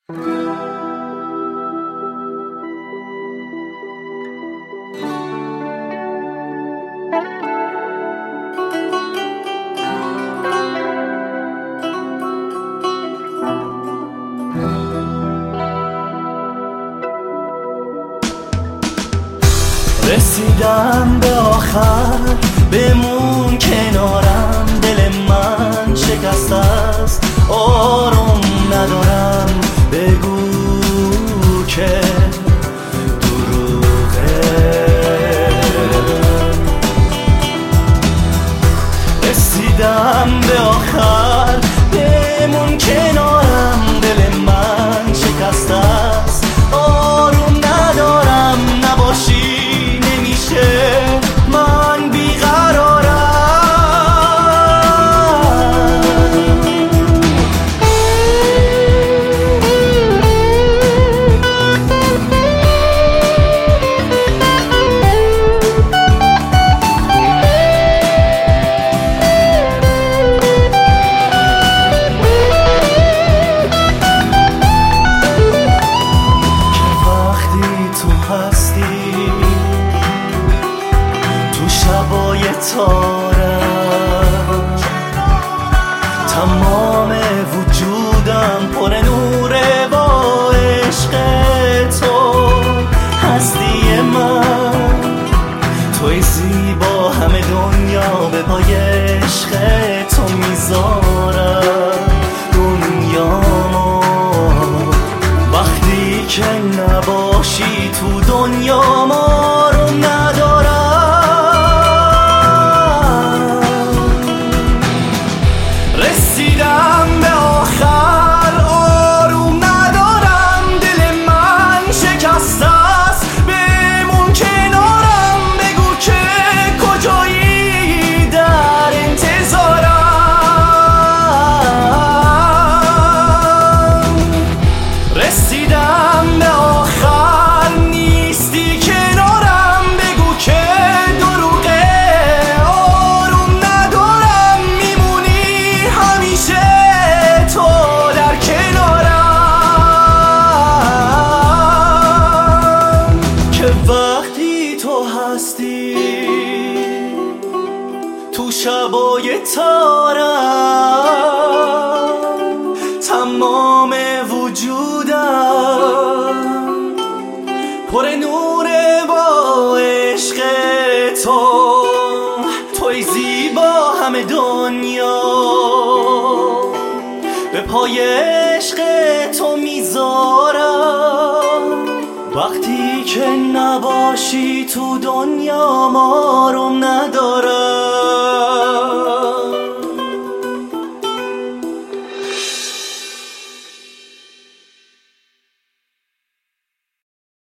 رسیدم به آخر، بمون کنارم، دل من شکست است، آروم ندارم، بگو که دروغه. رسیدم به آخر، بمون کنارم، دل من شکست است، آروم ندارم، نباشی من بیقرارم. که وقتی تو هستی شبای تارم، تمام وجودم پر نوره با عشق تو. هستی من توی زیبا، همه دنیا به پای عشق تو میذارم دنیامو. وقتی که نباشی تو دنیا ما رو ندارم. رسیدم به آخر، آروم ندارم، دل من شکست است، بمون کنارم، بگو که کجایی، در انتظارم. رسیدم به آخر، نیستی کنارم، بگو که دروغه، آروم ندارم، میمونی همیشه تو در کنارم. که وقتی تو هستی تو شبای تارم، تمام وجودم پر نوره با عشق تو. توی زیبا، همه دنیا به پای عشق تو میذارم. وقتی که نباشی تو دنیا ما رو ندارم.